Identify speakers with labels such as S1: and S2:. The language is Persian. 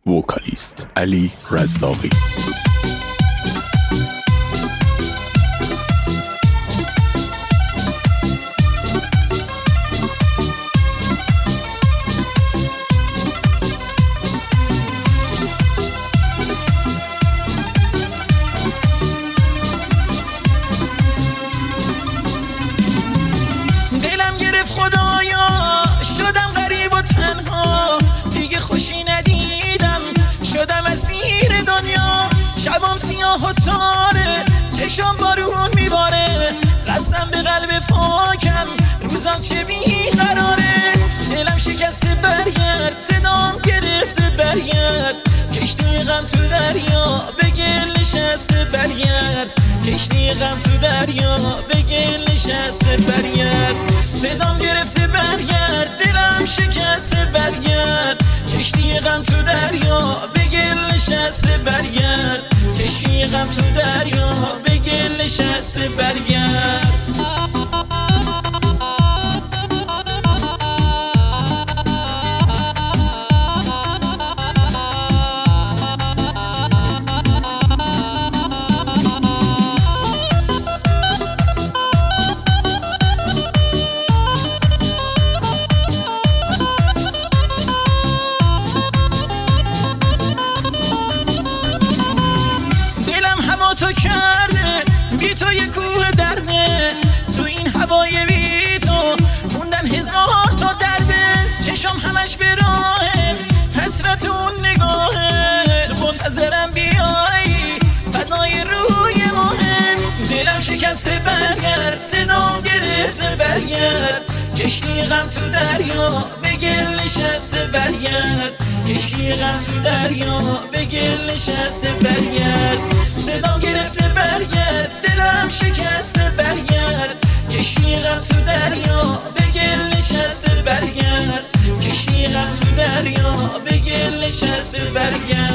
S1: وکالیست علی رزاقی.
S2: دلم گرفت خدایا شدم غریب و تنها، دیگه خوشی ندیدم شدم اسیر دنیا. شبام سیاه و تاره چشم بارون میباره، قسم به قلب پاکم روزم چه بیقراره. دلم شکسته برگرد صدام گرفته برگرد، کشتی غم تو دریا به گل نشسته برگرد، کشتی غم تو دریا به گل نشسته برگرد. صدام گرفته برگرد دلم شکسته برگرد، کشتی غم تو دریا به گل نشسته برگرد، کشتی غم تو دریا به گل نشسته برگرد. تو کرده بی تو یه کوه درده، تو این هوای بی تو موندن هزار تا درده. چشم همش به راهه حسرت اون نگاهه، تو منتظرم بیایی فدای روی ماهه. دلم شکسته برگرد صدام گرفته برگرد، کشتی غم تو دریا به گل نشسته برگرد، کشتی غم تو دریا به گل نشسته برگرد. صدام گرفته برگرد دلم شکسته برگرد، کشتی غم تو دریا به گل نشسته برگرد، کشتی غم تو دریا به گل نشسته برگرد.